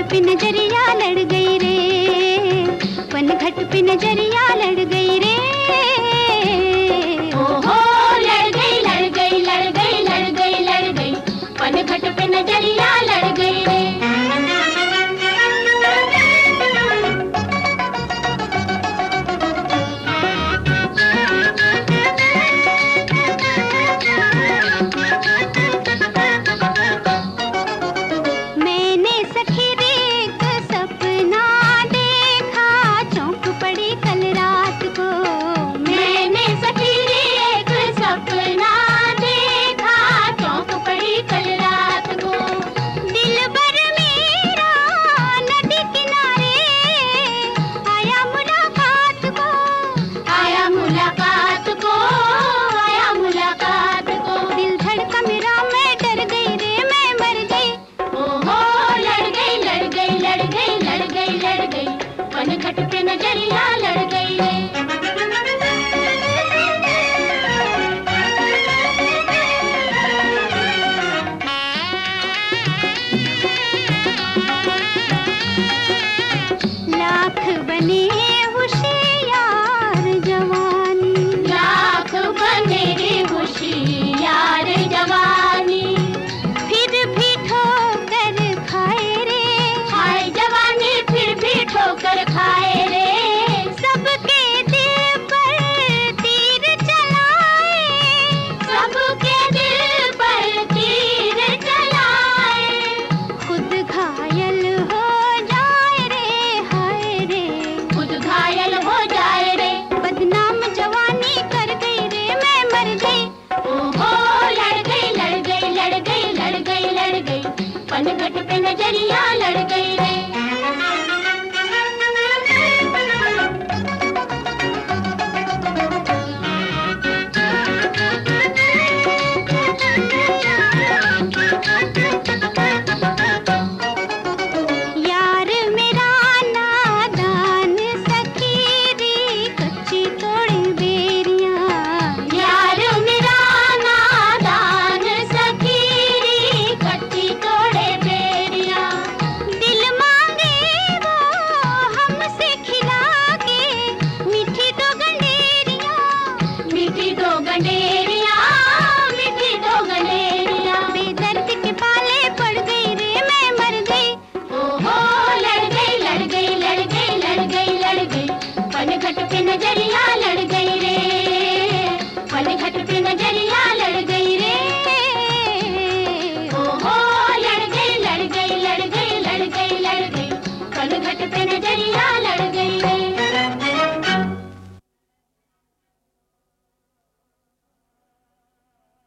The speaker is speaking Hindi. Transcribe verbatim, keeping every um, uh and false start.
पे नजरिया लड़ गई रे, पनघट पे नजरिया लड़ गई रे। ओहो लड़ गई लड़ गई लड़ गई लड़ गई लड़ गई, पनघट पे नजरिया लड़ गई रे। पनघट पे नजरिया लड़ गई रे। लाख बने होशियार जवानी, लाख बने होशियार जवानी, फिर भी ठोकर खाए रे। हाय जवानी फिर भी ठोकर खाए रे। सबके दिल पर तीर चलाए, सबके दिल पर तीर चलाए, खुद घायल हो जाए रे। हाय रे खुद घायल हो जाए रे। बदनाम जवानी कर गई रे, मैं मर गई। ओहो लड़ गई लड़ गई लड़ गई लड़ गई लड़ गई, पनघट पे नजरिया लड़ गई।